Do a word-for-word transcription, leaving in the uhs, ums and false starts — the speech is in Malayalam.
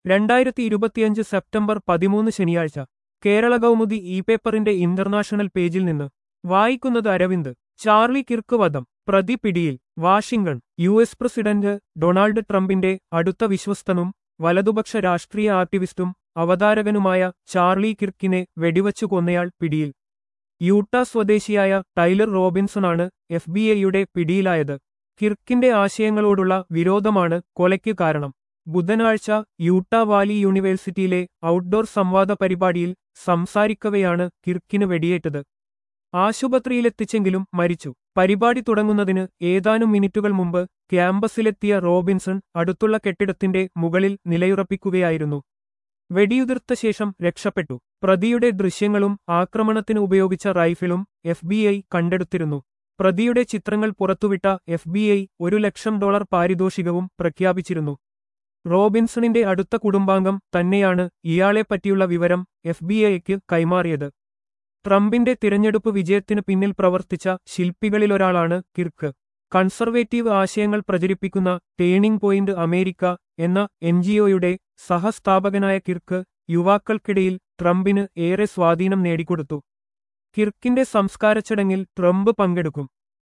രണ്ടായിരത്തി ഇരുപത്തിയഞ്ച് സെപ്റ്റംബർ പതിമൂന്ന് ശനിയാഴ്ച കേരള കൗമുദി ഇ പേപ്പറിന്റെ ഇന്റർനാഷണൽ പേജിൽ നിന്ന് വായിക്കുന്നത് അരവിന്ദ്. ചാർലി കിർക്ക് വധം, പ്രതി പിടിയിൽ. Washington. U S president Donald ട്രംപിന്റെ അടുത്ത വിശ്വസ്തനും വലതുപക്ഷ രാഷ്ട്രീയ ആക്ടിവിസ്റ്റും അവതാരകനുമായ ചാർലി കിർക്കിനെ വെടിവച്ചു കൊന്നയാൾ പിടിയിൽ. യൂട്ട സ്വദേശിയായ ടൈലർ റോബിൻസണാണ് എഫ് ബി ഐയുടെ പിടിയിലായത്. കിർക്കിന്റെ ആശയങ്ങളോടുള്ള വിരോധമാണ് കൊലയ്ക്ക് കാരണം. ബുധനാഴ്ച യൂട്ട വാലി യൂണിവേഴ്സിറ്റിയിലെ ഔട്ട്ഡോർ സംവാദ പരിപാടിയിൽ സംസാരിക്കവെയാണ് കിർക്കിന് വെടിയേറ്റത്. ആശുപത്രിയിലെത്തിച്ചെങ്കിലും മരിച്ചു. പരിപാടി തുടങ്ങുന്നതിന് ഏതാനും മിനിറ്റുകൾ മുമ്പ് ക്യാമ്പസിലെത്തിയ റോബിൻസൺ അടുത്തുള്ള കെട്ടിടത്തിന്റെ മുകളിൽ നിലയുറപ്പിക്കുകയായിരുന്നു. വെടിയുതിർത്ത ശേഷം രക്ഷപ്പെട്ടു. പ്രതിയുടെ ദൃശ്യങ്ങളും ആക്രമണത്തിന് ഉപയോഗിച്ച റൈഫിളും എഫ് ബി ഐ കണ്ടെടുത്തിരുന്നു. പ്രതിയുടെ ചിത്രങ്ങൾ പുറത്തുവിട്ട എഫ് ബി ഐ ഒരു ലക്ഷം ഡോളർ പാരിതോഷികവും പ്രഖ്യാപിച്ചിരുന്നു. റോബിൻസണിന്റെ അടുത്ത കുടുംബാംഗം തന്നെയാണ് ഇയാളെപ്പറ്റിയുള്ള വിവരം എഫ് ബി ഐക്ക് കൈമാറിയത്. ട്രംപിന്റെ തിരഞ്ഞെടുപ്പ് വിജയത്തിന് പിന്നിൽ പ്രവർത്തിച്ച ശില്പികളിലൊരാളാണ് കിർക്ക്. കൺസർവേറ്റീവ് ആശയങ്ങൾ പ്രചരിപ്പിക്കുന്ന ടേണിംഗ് പോയിന്റ് അമേരിക്ക എന്ന എൻജിഒയുടെ സഹസ്ഥാപകനായ കിർക്ക് യുവാക്കൾക്കിടയിൽ ട്രംപിന് ഏറെ സ്വാധീനം നേടിക്കൊടുത്തു. കിർക്കിന്റെ സംസ്കാരച്ചടങ്ങിൽ ട്രംപ് പങ്കെടുക്കും.